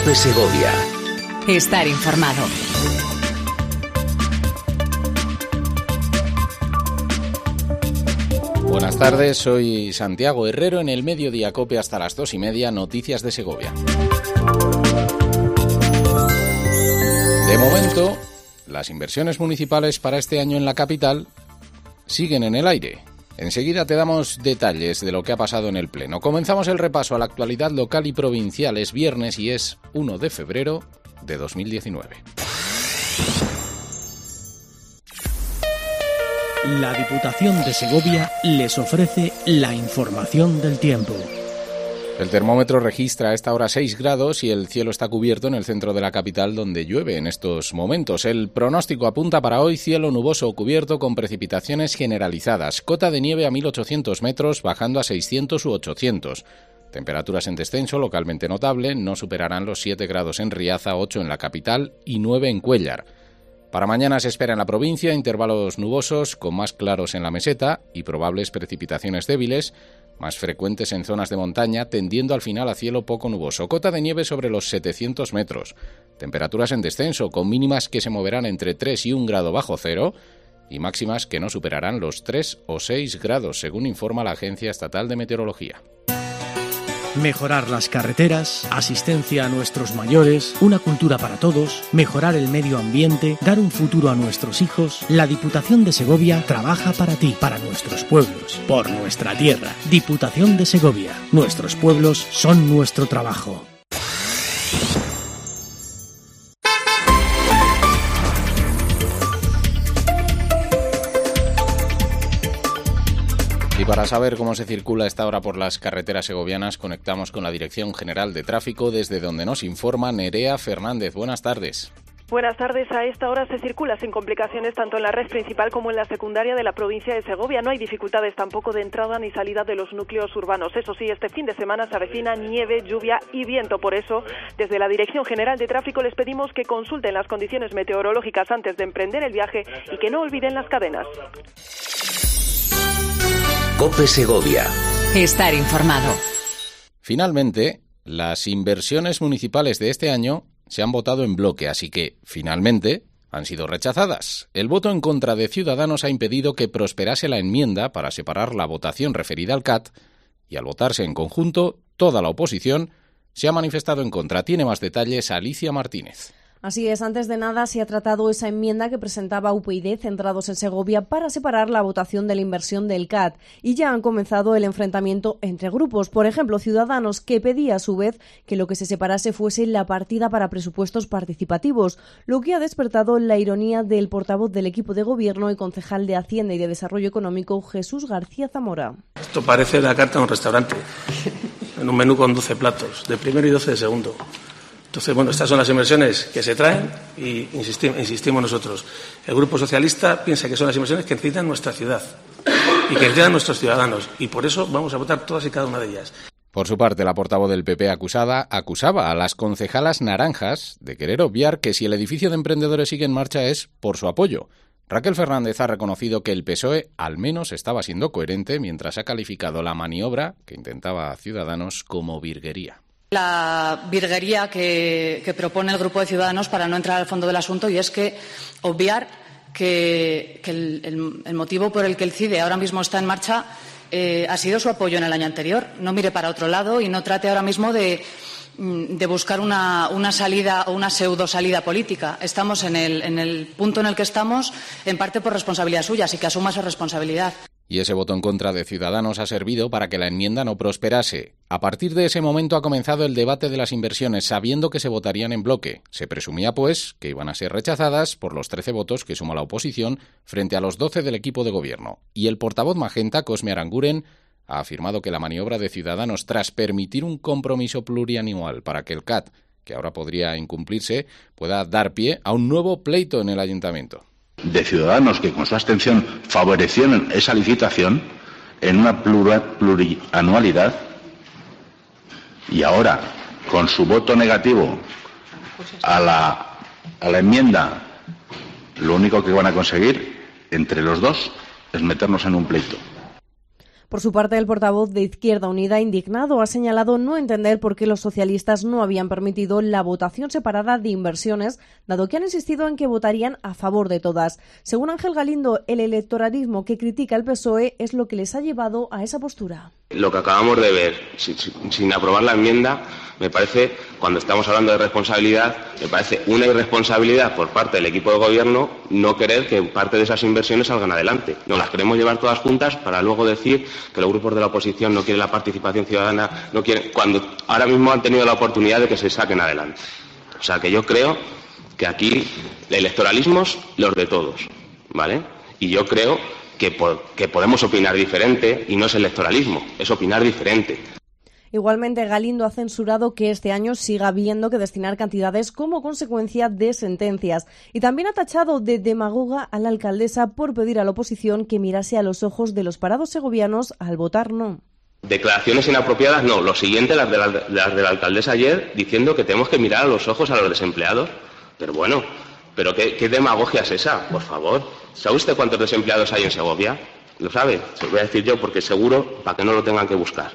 COPE Segovia. Estar informado. Buenas tardes, soy Santiago Herrero en el Mediodía COPE hasta las 2:30, Noticias de Segovia. De momento, las inversiones municipales para este año en la capital siguen en el aire. Enseguida te damos detalles de lo que ha pasado en el Pleno. Comenzamos el repaso a la actualidad local y provincial. Es viernes y es 1 de febrero de 2019. La Diputación de Segovia les ofrece la información del tiempo. El termómetro registra a esta hora 6 grados y el cielo está cubierto en el centro de la capital, donde llueve en estos momentos. El pronóstico apunta para hoy cielo nuboso o cubierto con precipitaciones generalizadas. Cota de nieve a 1.800 metros, bajando a 600 u 800. Temperaturas en descenso, localmente notable, no superarán los 7 grados en Riaza, 8 en la capital y 9 en Cuéllar. Para mañana se espera en la provincia intervalos nubosos con más claros en la meseta y probables precipitaciones débiles, más frecuentes en zonas de montaña, tendiendo al final a cielo poco nuboso. Cota de nieve sobre los 700 metros. Temperaturas en descenso, con mínimas que se moverán entre 3 y 1 grado bajo cero y máximas que no superarán los 3 o 6 grados, según informa la Agencia Estatal de Meteorología. Mejorar las carreteras, asistencia a nuestros mayores, una cultura para todos, mejorar el medio ambiente, dar un futuro a nuestros hijos. La Diputación de Segovia trabaja para ti, para nuestros pueblos, por nuestra tierra. Diputación de Segovia. Nuestros pueblos son nuestro trabajo. Y para saber cómo se circula a esta hora por las carreteras segovianas, conectamos con la Dirección General de Tráfico, desde donde nos informa Nerea Fernández. Buenas tardes. Buenas tardes. A esta hora se circula sin complicaciones tanto en la red principal como en la secundaria de la provincia de Segovia. No hay dificultades tampoco de entrada ni salida de los núcleos urbanos. Eso sí, este fin de semana se avecina nieve, lluvia y viento. Por eso, desde la Dirección General de Tráfico les pedimos que consulten las condiciones meteorológicas antes de emprender el viaje y que no olviden las cadenas. COPE Segovia. Estar informado. Finalmente, las inversiones municipales de este año se han votado en bloque, así que, finalmente, han sido rechazadas. El voto en contra de Ciudadanos ha impedido que prosperase la enmienda para separar la votación referida al CAT y, al votarse en conjunto, toda la oposición se ha manifestado en contra. Tiene más detalles Alicia Martínez. Así es, antes de nada se ha tratado esa enmienda que presentaba UPyD, Centrados en Segovia, para separar la votación de la inversión del CAT, y ya han comenzado el enfrentamiento entre grupos. Por ejemplo, Ciudadanos, que pedía a su vez que lo que se separase fuese la partida para presupuestos participativos, lo que ha despertado la ironía del portavoz del equipo de gobierno y concejal de Hacienda y de Desarrollo Económico, Jesús García Zamora. Esto parece la carta de un restaurante, en un menú con 12 platos, de primero y 12 de segundo. Entonces, bueno, estas son las inversiones que se traen y insistimos nosotros. El Grupo Socialista piensa que son las inversiones que necesitan nuestra ciudad y que necesitan nuestros ciudadanos, y por eso vamos a votar todas y cada una de ellas. Por su parte, la portavoz del PP acusaba a las concejalas naranjas de querer obviar que si el edificio de emprendedores sigue en marcha es por su apoyo. Raquel Fernández ha reconocido que el PSOE al menos estaba siendo coherente, mientras ha calificado la maniobra que intentaba Ciudadanos como virguería. La virguería que propone el Grupo de Ciudadanos, para no entrar al fondo del asunto, y es que obviar que el motivo por el que el CIDE ahora mismo está en marcha ha sido su apoyo en el año anterior. No mire para otro lado y no trate ahora mismo de buscar una salida o una pseudo salida política. Estamos en el punto en el que estamos, en parte por responsabilidad suya, así que asuma esa responsabilidad. Y ese voto en contra de Ciudadanos ha servido para que la enmienda no prosperase. A partir de ese momento ha comenzado el debate de las inversiones, sabiendo que se votarían en bloque. Se presumía, pues, que iban a ser rechazadas por los 13 votos que suma la oposición frente a los 12 del equipo de gobierno. Y el portavoz magenta, Cosme Aranguren, ha afirmado que la maniobra de Ciudadanos, tras permitir un compromiso plurianual para que el CAT, que ahora podría incumplirse, pueda dar pie a un nuevo pleito en el ayuntamiento. De Ciudadanos, que con su abstención favorecieron esa licitación en una plurianualidad, y ahora con su voto negativo a la enmienda, lo único que van a conseguir entre los dos es meternos en un pleito. Por su parte, el portavoz de Izquierda Unida, indignado, ha señalado no entender por qué los socialistas no habían permitido la votación separada de inversiones, dado que han insistido en que votarían a favor de todas. Según Ángel Galindo, el electoralismo que critica el PSOE es lo que les ha llevado a esa postura. Lo que acabamos de ver, sin aprobar la enmienda, me parece, cuando estamos hablando de responsabilidad, me parece una irresponsabilidad por parte del equipo de gobierno no querer que parte de esas inversiones salgan adelante. Nos las queremos llevar todas juntas para luego decir que los grupos de la oposición no quieren la participación ciudadana, no quieren, cuando ahora mismo han tenido la oportunidad de que se saquen adelante. O sea que yo creo que aquí el electoralismo es los de todos, ¿vale? Y yo creo que podemos opinar diferente y no es electoralismo, es opinar diferente. Igualmente, Galindo ha censurado que este año siga habiendo que destinar cantidades como consecuencia de sentencias y también ha tachado de demagoga a la alcaldesa por pedir a la oposición que mirase a los ojos de los parados segovianos al votar no. Declaraciones inapropiadas no, lo siguiente, las de la alcaldesa ayer, diciendo que tenemos que mirar a los ojos a los desempleados. Pero bueno, ¿pero qué demagogia es esa? Por favor, ¿sabe usted cuántos desempleados hay en Segovia? ¿Lo sabe? Se lo voy a decir yo porque seguro, para que no lo tengan que buscar.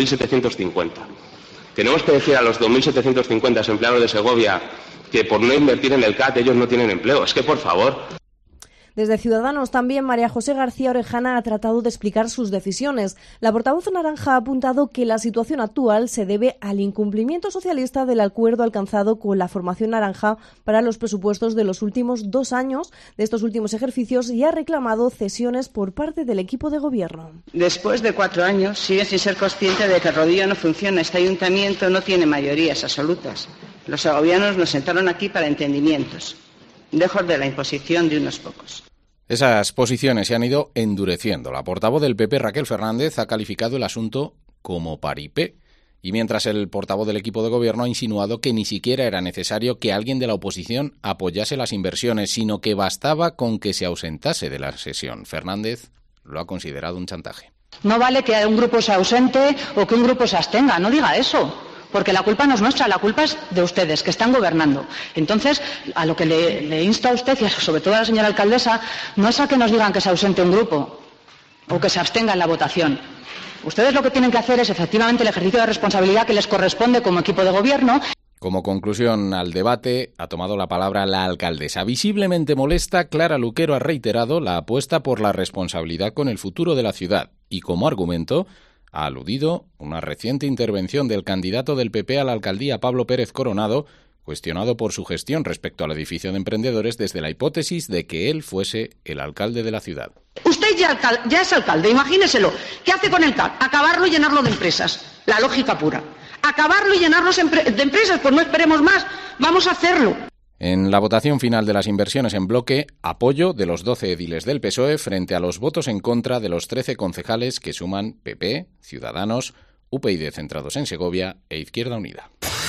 2.750. Tenemos que decir a los 2.750 desempleados de Segovia que por no invertir en el CAT ellos no tienen empleo. Es que, por favor. Desde Ciudadanos también María José García Orejana ha tratado de explicar sus decisiones. La portavoz naranja ha apuntado que la situación actual se debe al incumplimiento socialista del acuerdo alcanzado con la formación naranja para los presupuestos de los últimos 2 años de estos últimos ejercicios y ha reclamado cesiones por parte del equipo de gobierno. Después de 4 años sigue sin ser consciente de que el rodillo no funciona. Este ayuntamiento no tiene mayorías absolutas. Los segovianos nos sentaron aquí para entendimientos, lejos de la imposición de unos pocos. Esas posiciones se han ido endureciendo. La portavoz del PP, Raquel Fernández, ha calificado el asunto como paripé. Y mientras el portavoz del equipo de gobierno ha insinuado que ni siquiera era necesario que alguien de la oposición apoyase las inversiones, sino que bastaba con que se ausentase de la sesión. Fernández lo ha considerado un chantaje. No vale que un grupo se ausente o que un grupo se abstenga, no diga eso. Porque la culpa no es nuestra, la culpa es de ustedes, que están gobernando. Entonces, a lo que le insto a usted y sobre todo a la señora alcaldesa, no es a que nos digan que se ausente un grupo o que se abstenga en la votación. Ustedes lo que tienen que hacer es efectivamente el ejercicio de responsabilidad que les corresponde como equipo de gobierno. Como conclusión al debate, ha tomado la palabra la alcaldesa. Visiblemente molesta, Clara Luquero ha reiterado la apuesta por la responsabilidad con el futuro de la ciudad y, como argumento, ha aludido una reciente intervención del candidato del PP a la alcaldía, Pablo Pérez Coronado, cuestionado por su gestión respecto al edificio de emprendedores desde la hipótesis de que él fuese el alcalde de la ciudad. Usted ya es alcalde, imagíneselo. ¿Qué hace con el CAP? Acabarlo y llenarlo de empresas. La lógica pura. Acabarlo y llenarlo de empresas, pues no esperemos más, vamos a hacerlo. En la votación final de las inversiones en bloque, apoyo de los 12 ediles del PSOE frente a los votos en contra de los 13 concejales que suman PP, Ciudadanos, UPyD centrados en Segovia e Izquierda Unida.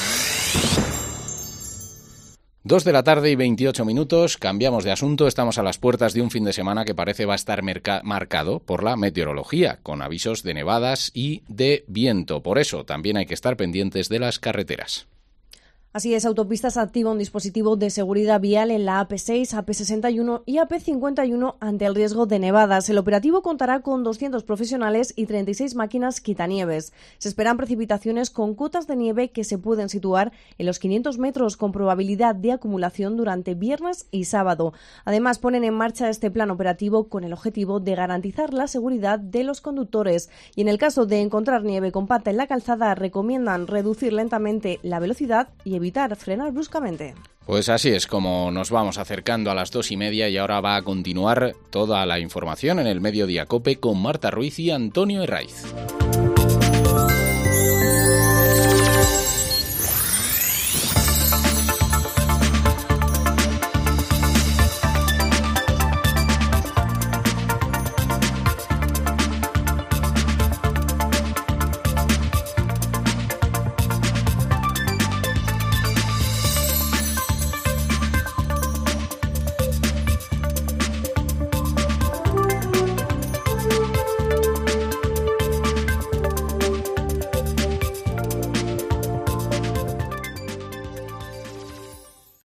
2 de la tarde y 28 minutos, cambiamos de asunto, estamos a las puertas de un fin de semana que parece va a estar marcado por la meteorología, con avisos de nevadas y de viento. Por eso también hay que estar pendientes de las carreteras. Así es, Autopistas activa un dispositivo de seguridad vial en la AP6, AP61 y AP51 ante el riesgo de nevadas. El operativo contará con 200 profesionales y 36 máquinas quitanieves. Se esperan precipitaciones con cotas de nieve que se pueden situar en los 500 metros con probabilidad de acumulación durante viernes y sábado. Además, ponen en marcha este plan operativo con el objetivo de garantizar la seguridad de los conductores. Y en el caso de encontrar nieve compacta en la calzada, recomiendan reducir lentamente la velocidad y evitar frenar bruscamente. Pues así es como nos vamos acercando a las 2:30 y ahora va a continuar toda la información en el Mediodía COPE con Marta Ruiz y Antonio Herraiz.